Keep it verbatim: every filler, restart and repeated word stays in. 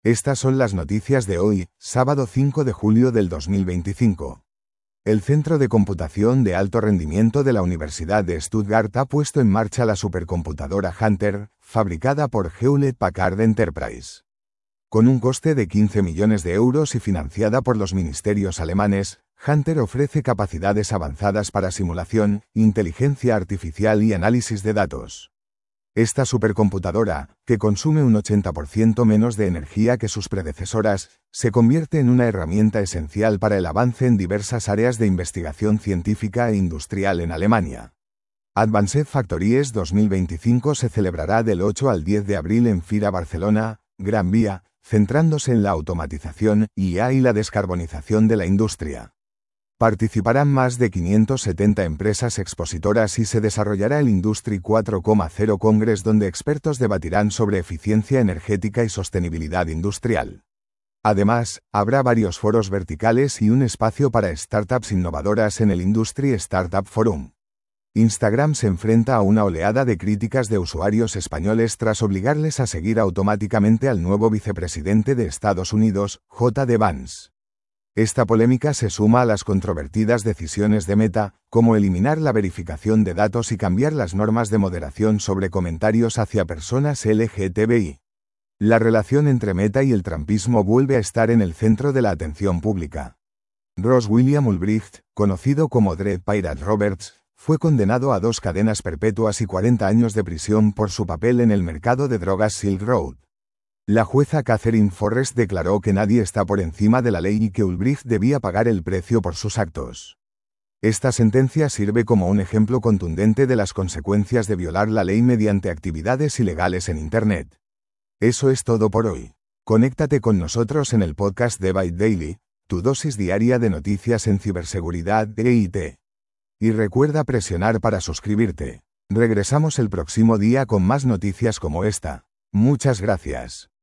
Estas son las noticias de hoy, sábado cinco de julio del dos mil veinticinco. El Centro de Computación de Alto Rendimiento de la Universidad de Stuttgart ha puesto en marcha la supercomputadora Hunter, fabricada por Hewlett Packard Enterprise. Con un coste de quince millones de euros y financiada por los ministerios alemanes, Hunter ofrece capacidades avanzadas para simulación, inteligencia artificial y análisis de datos. Esta supercomputadora, que consume un ochenta por ciento menos de energía que sus predecesoras, se convierte en una herramienta esencial para el avance en diversas áreas de investigación científica e industrial en Alemania. Advanced Factories dos mil veinticinco se celebrará del ocho al diez de abril en Fira Barcelona, Gran Vía, centrándose en la automatización, I A y la descarbonización de la industria. Participarán más de quinientas setenta empresas expositoras y se desarrollará el Industry cuatro punto cero Congress, donde expertos debatirán sobre eficiencia energética y sostenibilidad industrial. Además, habrá varios foros verticales y un espacio para startups innovadoras en el Industry Startup Forum. Instagram se enfrenta a una oleada de críticas de usuarios españoles tras obligarles a seguir automáticamente al nuevo vicepresidente de Estados Unidos, J D Vance. Esta polémica se suma a las controvertidas decisiones de Meta, como eliminar la verificación de datos y cambiar las normas de moderación sobre comentarios hacia personas L G T B I. La relación entre Meta y el trumpismo vuelve a estar en el centro de la atención pública. Ross William Ulbricht, conocido como Dread Pirate Roberts, fue condenado a dos cadenas perpetuas y cuarenta años de prisión por su papel en el mercado de drogas Silk Road. La jueza Catherine Forrest declaró que nadie está por encima de la ley y que Ulbricht debía pagar el precio por sus actos. Esta sentencia sirve como un ejemplo contundente de las consecuencias de violar la ley mediante actividades ilegales en Internet. Eso es todo por hoy. Conéctate con nosotros en el podcast de Byte Daily, tu dosis diaria de noticias en ciberseguridad e I T. Y recuerda presionar para suscribirte. Regresamos el próximo día con más noticias como esta. Muchas gracias.